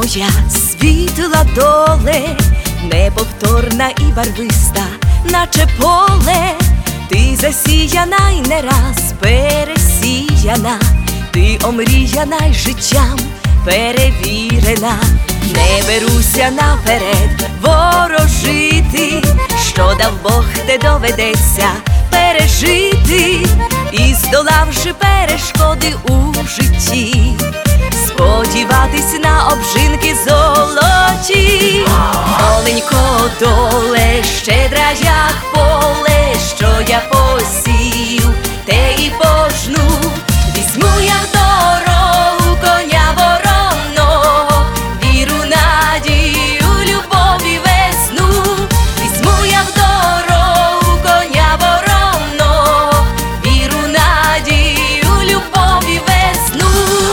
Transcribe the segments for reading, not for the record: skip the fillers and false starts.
твоя світла доле, неповторна і барвиста, наче поле. Ти засіяна й не раз пересіяна, ти омріяна й життям перевірена. Не беруся наперед ворожити, що дав Бог, те доведеться пережити. І здолавши перешкоди у житті, сподіватись на обжинки золоті. Доленько, доле, щедра, як поле, що я посію, те і пожну. Візьму я в дорогу коня вороного, віру, надію, любові весну. Візьму я в дорогу коня вороного, віру, надію, любові весну.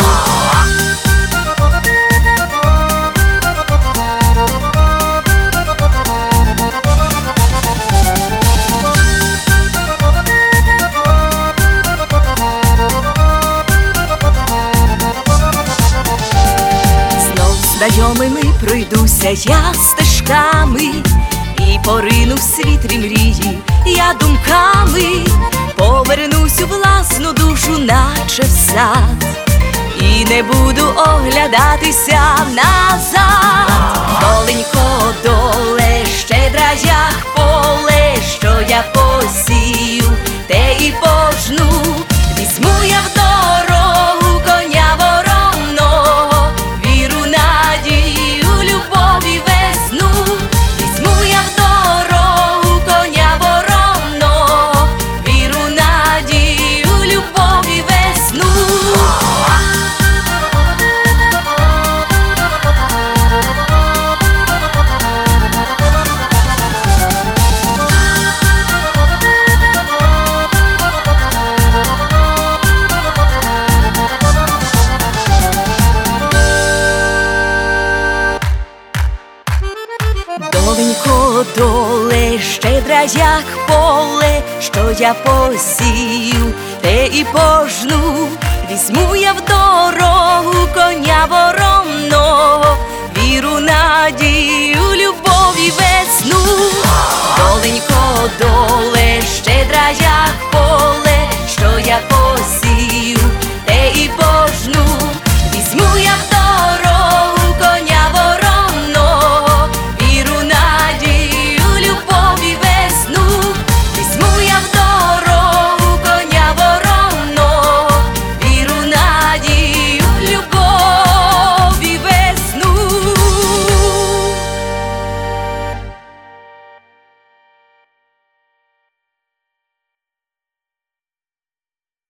Знайомими пройдуся я стежками і порину в світлі мрії я думками. Повернусь у власну душу, наче в сад, і не буду оглядатися назад. Доленько, доле, щедра, як поле, що я посію, те і пожну. Візьму я в дорогу коня вороного, віру, надію, любові весну. Візьму я в дорогу коня вороного, віру, надію, любові весну. Доленько, доле, щедра, як поле, що я посію, те і пожну. Візьму я в дорогу коня вороного, віру, надію, любов.